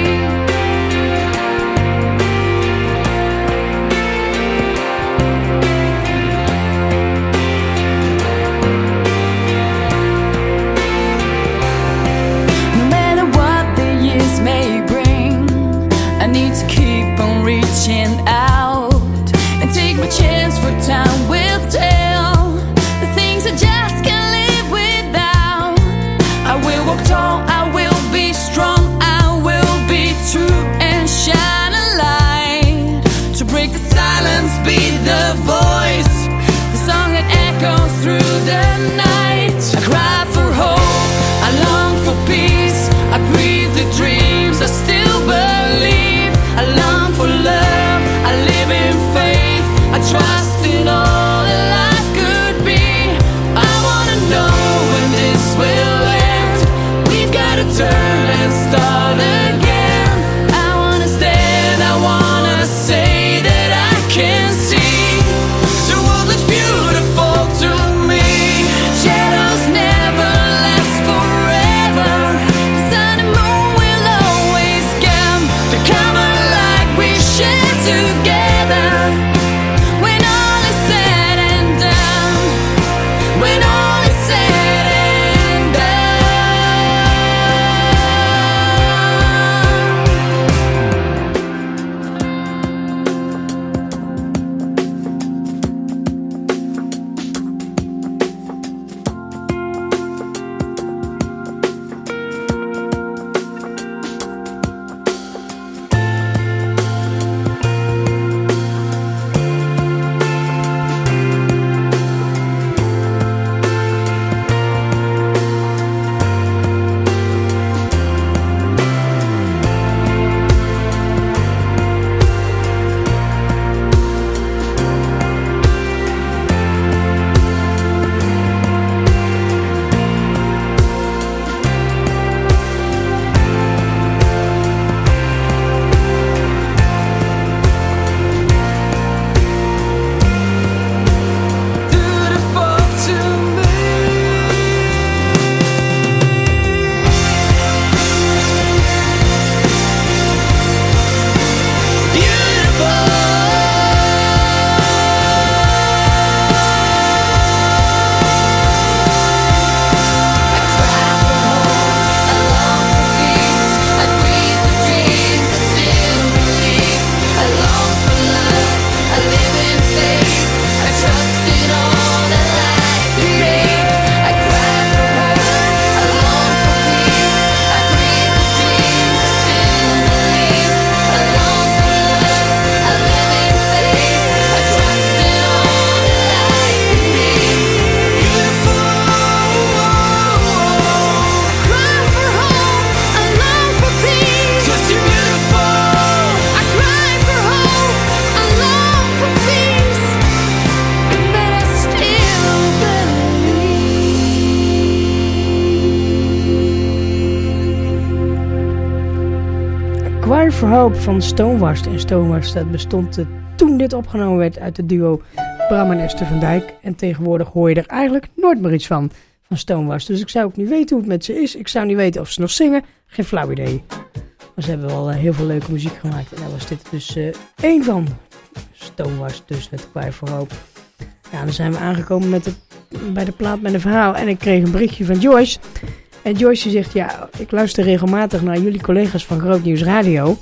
Speaker 3: May bring, I need to keep on reaching out and take my chance, for time will tell the things I just can't live without. I will walk tall, I will be strong, I will be true and shine a light to break the silence, be the voice, the song that echoes through the night. I cry for hope, I long for peace, I breathe the dreams, I still believe. I long for love, I live in faith, I trust in all that life could be. I wanna know when this will end. We've gotta turn and start again. I wanna stand, I wanna say that I can see the world looks beautiful to me. Shadows never last forever. The sun and moon will always come to come alive. We share together when all is said and done. When all is said and
Speaker 4: Cry for Hope van Stonewast. En Stonewast, dat bestond toen dit opgenomen werd uit het duo Bram en Esther van Dijk. En tegenwoordig hoor je er eigenlijk nooit meer iets van Stonewast. Dus ik zou ook niet weten hoe het met ze is. Ik zou niet weten of ze nog zingen. Geen flauw idee. Maar ze hebben wel heel veel leuke muziek gemaakt. En daar was dit dus één van. Stonewast dus met Cry for Hope. Ja, dan zijn we aangekomen bij de plaat met een verhaal. En ik kreeg een berichtje van Joyce. En Joyce zegt, ja, ik luister regelmatig naar jullie collega's van Groot Nieuws Radio.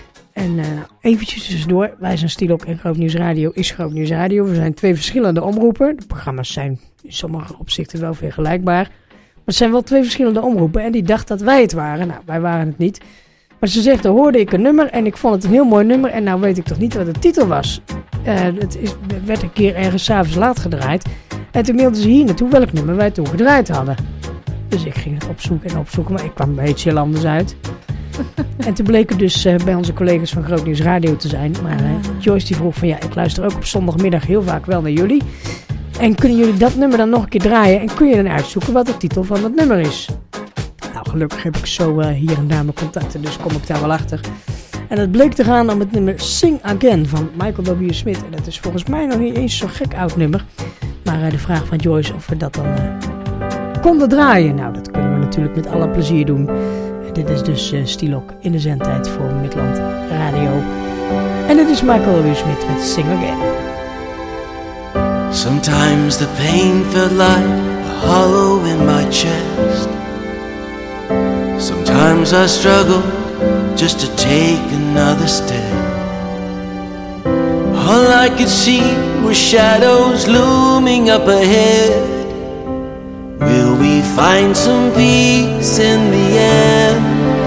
Speaker 4: En eventjes tussendoor, wij zijn Stielok en Groot Nieuws Radio is Groot Nieuws Radio. We zijn twee verschillende omroepen. De programma's zijn in sommige opzichten wel vergelijkbaar. Maar het zijn wel twee verschillende omroepen. En die dacht dat wij het waren. Nou, wij waren het niet. Maar ze zegt, dan hoorde ik een nummer en ik vond het een heel mooi nummer. En nou weet ik toch niet wat de titel was. Het werd een keer ergens 's avonds laat gedraaid. En toen mailden ze hier naartoe welk nummer wij toen gedraaid hadden. Dus ik ging het opzoeken, maar ik kwam een beetje anders uit. En toen bleek het dus bij onze collega's van Groot Nieuws Radio te zijn. Maar Joyce die vroeg van ja, ik luister ook op zondagmiddag heel vaak wel naar jullie. En kunnen jullie dat nummer dan nog een keer draaien? En kun je dan uitzoeken wat de titel van dat nummer is? Nou, gelukkig heb ik zo hier en daar mijn contacten, dus kom ik daar wel achter. En het bleek te gaan om het nummer Sing Again van Michael W. Smith. En dat is volgens mij nog niet eens zo'n gek oud nummer. Maar de vraag van Joyce of we dat dan konden draaien. Nou, dat kunnen we natuurlijk met alle plezier doen. En dit is dus Stilok in de zendtijd voor Midland Radio. En dit is Michael W. Smith met Sing Again.
Speaker 7: Sometimes the pain felt like a hollow in my chest. Sometimes I struggled just to take another step. All I could see were shadows looming up ahead. Will we find some peace in the end?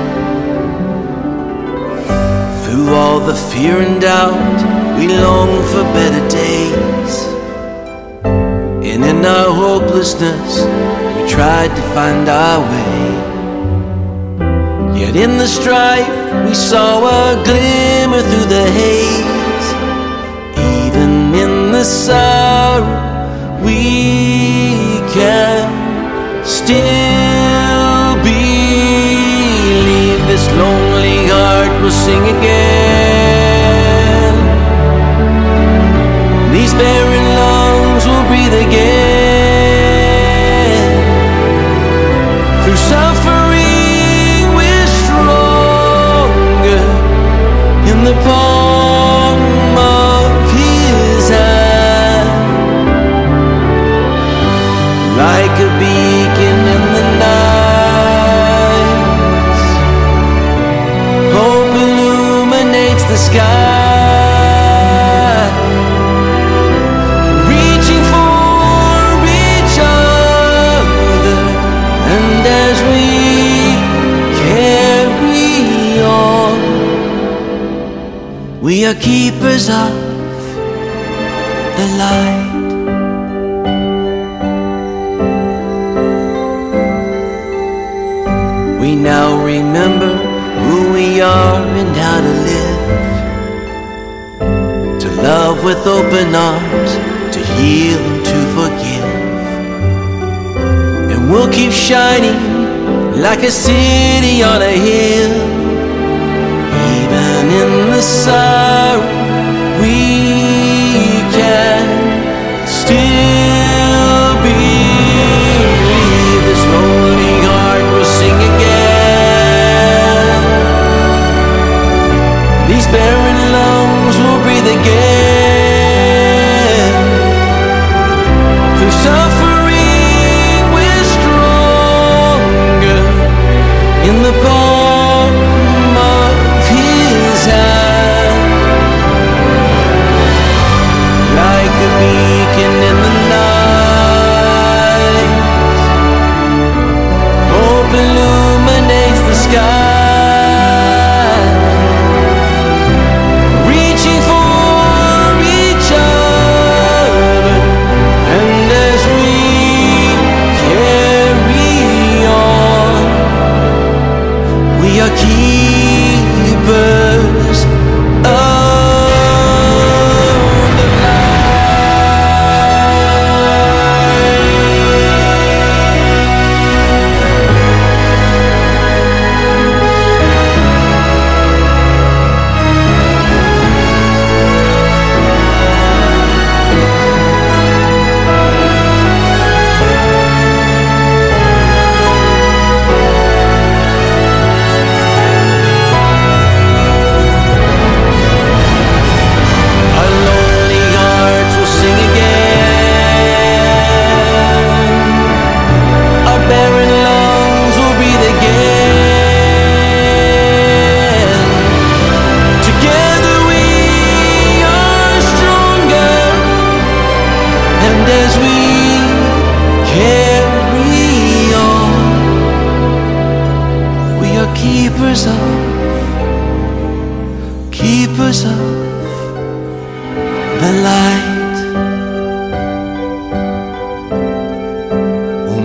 Speaker 7: Through all the fear and doubt, we long for better days. And in our hopelessness, we tried to find our way. Yet in the strife, we saw a glimmer through the haze. Even in the sorrow, we can still believe. This lonely heart will sing again. These barren lungs will breathe again. Through suffering we're stronger. In the palm of His hand. Like a beacon in the night, hope illuminates the sky. Reaching for each other, and as we carry on, we are keepers of the light. We now remember who we are and how to live. To love with open arms, to heal and to forgive. And we'll keep shining like a city on a hill. Even in the sorrow, we can still believe. This lonely heart will sing again. These barren lungs will breathe again. Through suffering we're stronger. In the palm of His hand.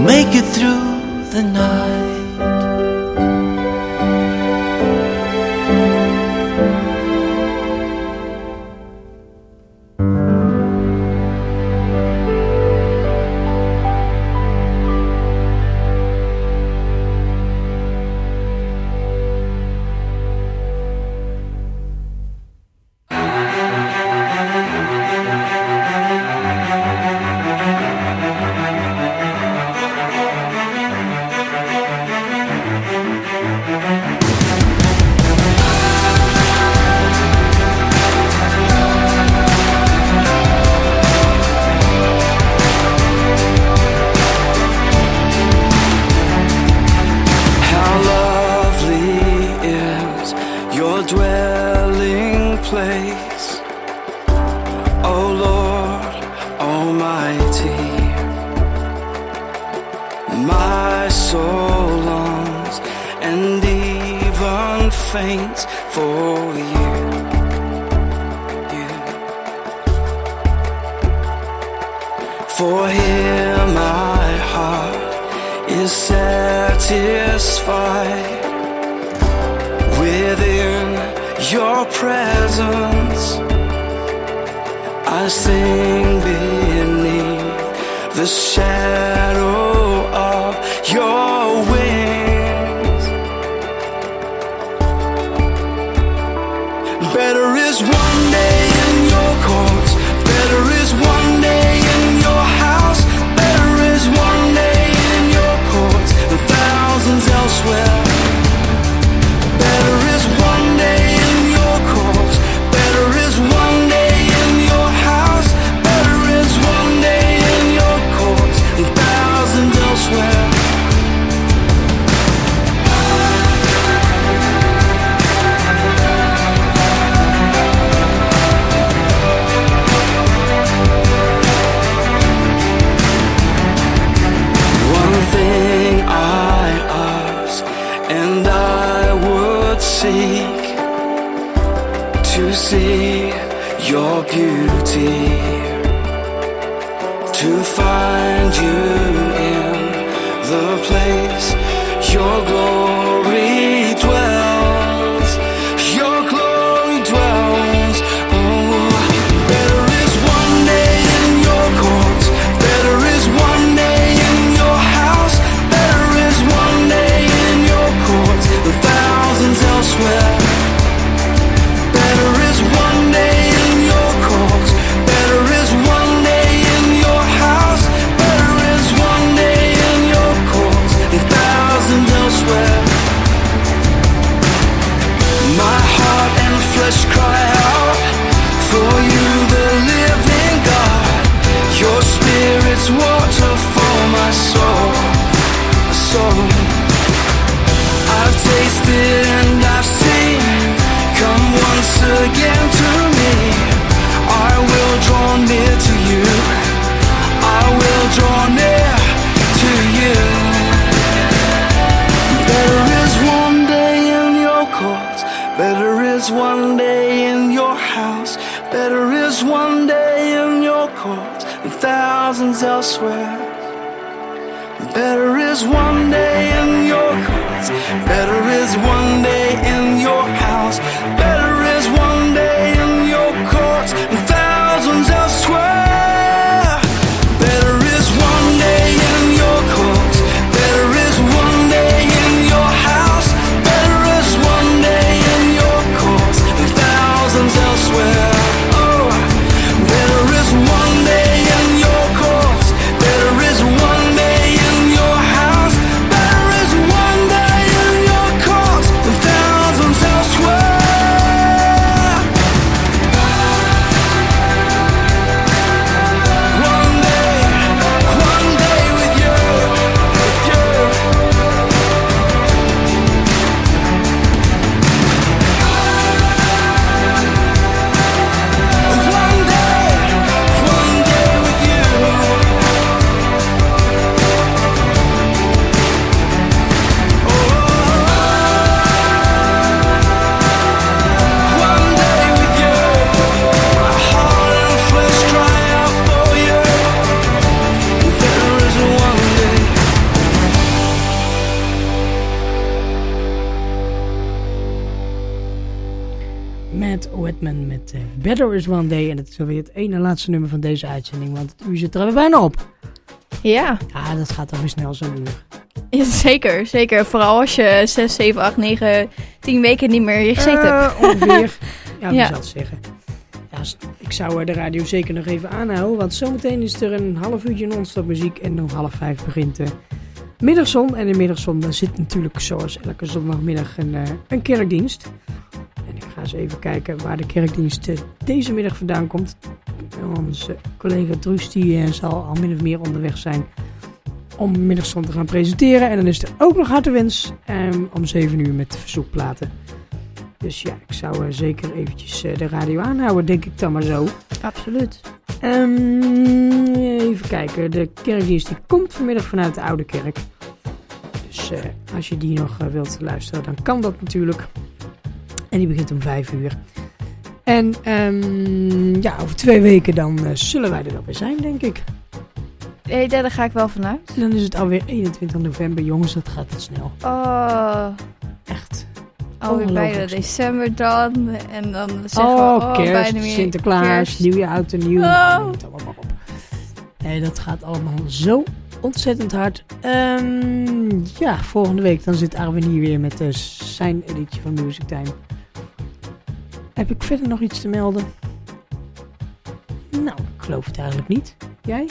Speaker 7: make it through the night.
Speaker 6: Elsewhere
Speaker 4: Wetman met Better Is One Day. En dat is alweer het ene laatste nummer van deze uitzending, want het uur zit er alweer bijna op.
Speaker 5: Ja.
Speaker 4: Ja, dat gaat dan weer snel zo'n uur.
Speaker 5: Ja, zeker, zeker. Vooral als je 6, 7, 8, 9, 10 weken niet meer hier gezeten hebt.
Speaker 4: Ongeveer. Ja, wie
Speaker 5: Ja.
Speaker 4: zal het zeggen. Ja, ik zou de radio zeker nog even aanhouden, want zometeen is er een half uurtje non-stop muziek en om 4:30 begint de middagzon. En in de middagzon daar zit natuurlijk zoals elke zondagmiddag een kerkdienst. En ik ga eens even kijken waar de kerkdienst deze middag vandaan komt. Onze collega Truus die zal al min of meer onderweg zijn om middagzon te gaan presenteren. En dan is er ook nog hartewens om 7 uur met verzoekplaten. Dus ja, ik zou zeker eventjes de radio aanhouden, denk ik dan maar zo.
Speaker 5: Absoluut.
Speaker 4: Even kijken, de kerkdienst die komt vanmiddag vanuit de Oude Kerk. Dus als je die nog wilt luisteren, dan kan dat natuurlijk. En die begint om 5 uur. En ja, over 2 weken dan zullen wij er wel weer zijn, denk ik.
Speaker 5: Daar ga ik wel vanuit.
Speaker 4: Dan is het alweer 21 november, jongens, dat gaat het snel.
Speaker 5: Oh,
Speaker 4: Echt.
Speaker 5: alweer bijna
Speaker 4: Ongelooflijk.
Speaker 5: december dan. En dan zeggen we,
Speaker 4: Kerst,
Speaker 5: bijna weer
Speaker 4: Sinterklaas,
Speaker 5: kerst.
Speaker 4: nieuwjaar, oud en nieuw.
Speaker 5: Oh.
Speaker 4: Nou, noem het allemaal maar op. Nee, dat gaat allemaal zo ontzettend hard. Ja, volgende week dan zit Arwen hier weer met zijn editie van Music Time. Heb ik verder nog iets te melden? Nou, ik geloof het eigenlijk niet. Jij?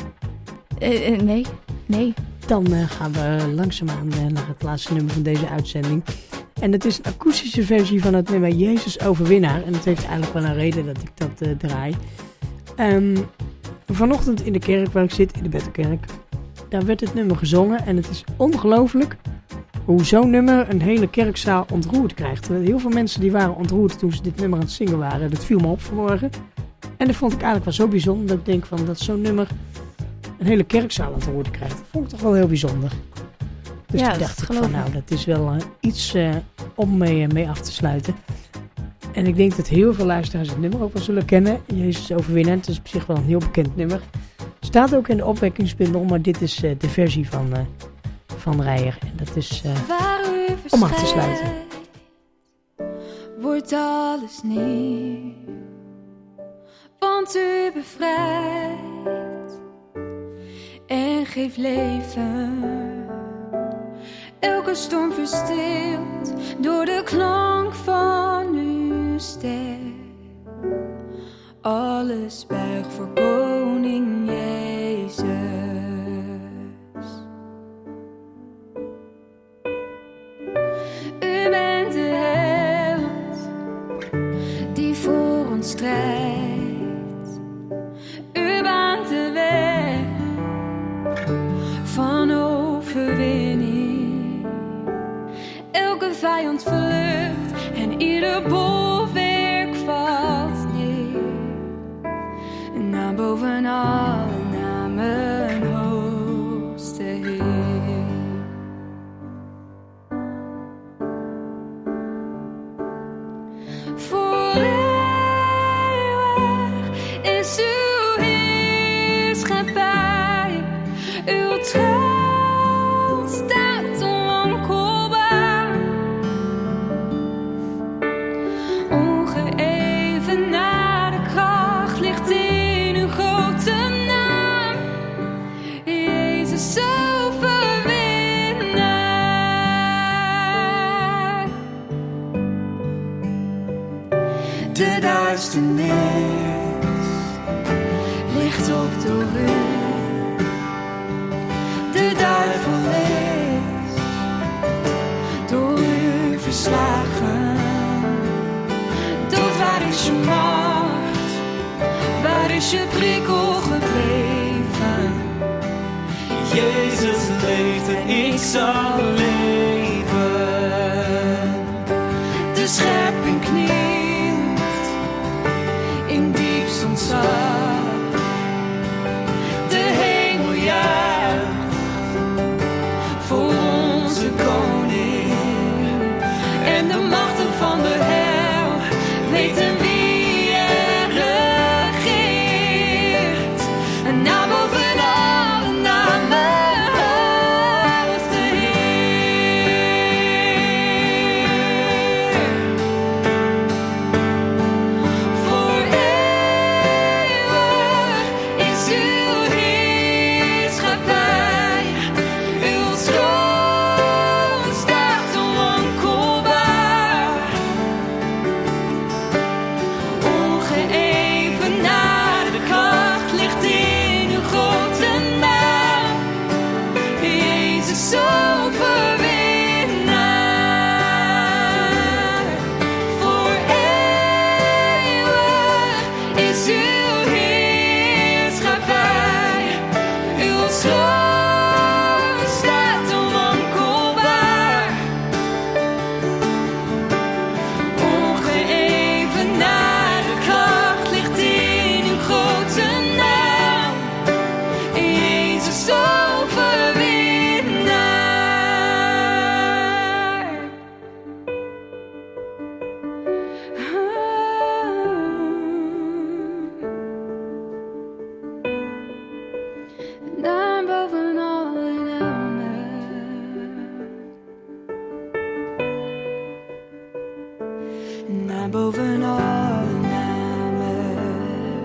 Speaker 5: Nee.
Speaker 4: Dan gaan we langzaamaan naar het laatste nummer van deze uitzending. En het is een akoestische versie van het nummer Jezus Overwinnaar. En het heeft eigenlijk wel een reden dat ik dat draai. Vanochtend in de kerk waar ik zit, in de Bethelkerk, daar werd het nummer gezongen. En het is ongelooflijk hoe zo'n nummer een hele kerkzaal ontroerd krijgt. Heel veel mensen die waren ontroerd toen ze dit nummer aan het zingen waren. Dat viel me op vanmorgen. En dat vond ik eigenlijk wel zo bijzonder dat ik denk van dat zo'n nummer een hele kerkzaal ontroerd krijgt. Dat vond ik toch wel heel bijzonder. Dus
Speaker 5: Ja,
Speaker 4: toen
Speaker 5: dat
Speaker 4: dacht ik
Speaker 5: geloof
Speaker 4: van
Speaker 5: ik.
Speaker 4: nou, dat is wel iets om mee af te sluiten. En ik denk dat heel veel luisteraars het nummer ook wel zullen kennen. Jezus Overwinnaar, het is op zich wel een heel bekend nummer. Staat ook in de opwekkingsbundel, maar dit is de versie van Reijer. En dat is
Speaker 8: Waar u
Speaker 4: om af te sluiten.
Speaker 8: Wordt alles nieuw, want u bevrijdt en geeft leven. Elke storm verstilt door de klank van uw stem. Alles buigt voor koning Jezus. U bent de held die voor ons strijdt. U baant de weg van overwinning. Elke vijand vlucht en ieder bolwerk valt neer. En naar boven alle namen hoogste Heer. Voor eeuwig is uw heerschappij. Uw troon staat onwankelbaar. Ongeëvenaarde kracht ligt in uw grote naam. Jezus overwinnaar. De duisternis ligt op door u. De duivel is door u verslagen. Dood, waar is je macht? Waar is je prikkel gebleven?
Speaker 6: Jezus leeft en ik zal leven.
Speaker 8: De schepping knielt in diepst ontzag. De hemel juicht voor onze koning. En de machten van de hel weten wie er regeert. En naar boven alle namen hoogste Heer.
Speaker 3: Jezus overwinnaar. Voor eeuwig is uw heerschappij. Uw troon staat onwankelbaar. Ongeëvenaarde kracht ligt in uw grote naam. Jezus overwinnaar. Naam boven alle namen. Naam boven alle namen.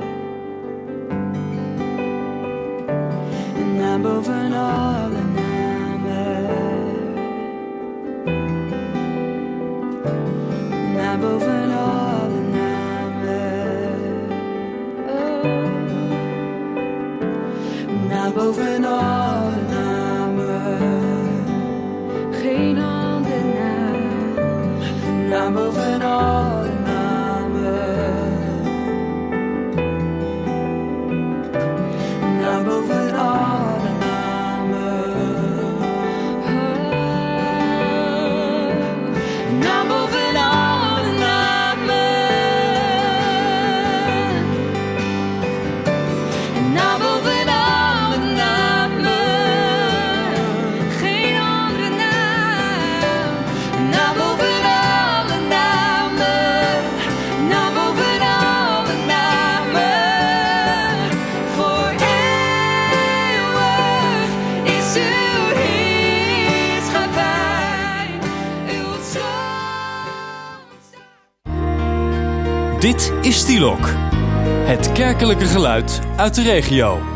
Speaker 3: Naam boven alle namen. Naam boven alle namen. Oh. Naam boven alle namen. Geen andere naam. Naam boven alle namen. Naam boven alle namen. Oh. Naam boven alle namen. Naam boven alle namen. Geen andere naam. Naam boven alle namen. Naam boven alle namen. Voor eeuwig is uw heerschappij. Uw troon.
Speaker 9: Dit is Stielok, het kerkelijke geluid uit de regio.